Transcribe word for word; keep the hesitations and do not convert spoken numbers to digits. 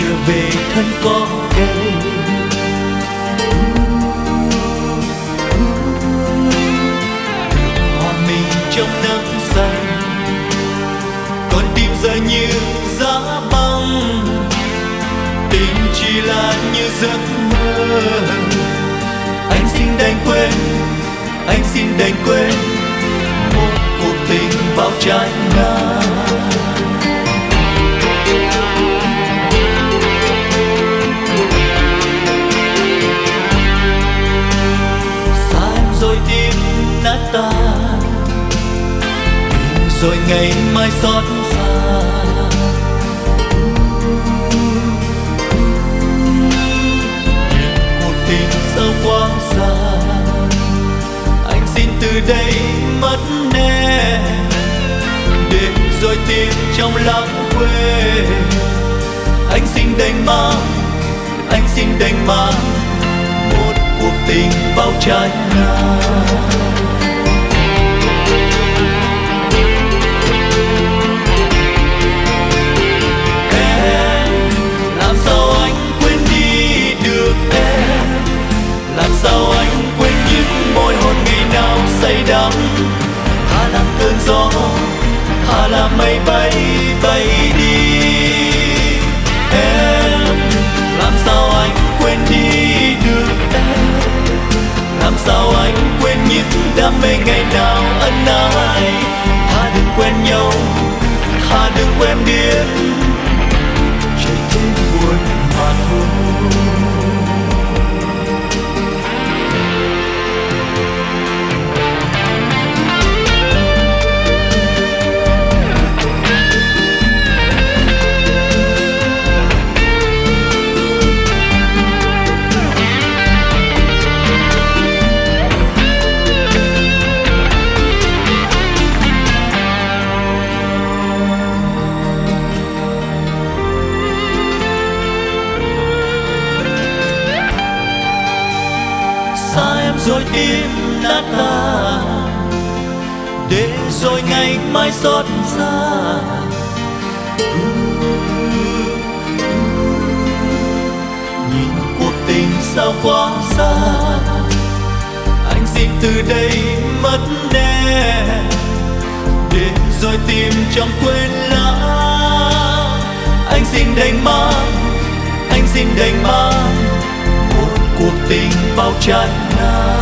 trở về thân có cây. Hòa mình trong nắng xanh, con tim rơi như giá băng. Tình chỉ là như giấc mơ. Anh xin đành quên, anh xin đành quên một cuộc tình bao trái ngang. Rồi tim nát tan, rồi ngày mai xót xa. Cuộc tình sao quá xa, anh xin từ đây mất nè, để rồi tim trong lãng quên. Anh xin đành mang, anh xin đành mang một cuộc tình bao trái ngang. Em làm sao anh quên đi được em, làm sao anh quên những môi hôn ngày nào say đắm. Thà làm cơn gió, thà là mây bay bay đi. Em làm sao anh quên đi được em, làm sao anh quên những đam mê ngày nào ân ái. Thà đừng quen nhau, thà đừng quen biết, chỉ thêm buồn mà thôi. Rồi tim nát tan, để rồi ngày mai xót xa. Nhìn cuộc tình sao quá xa, anh xin từ đây mất nè, để rồi tim trong quên lãng. Anh xin đành mang, anh xin đành mang một cuộc tình bao trái ngang.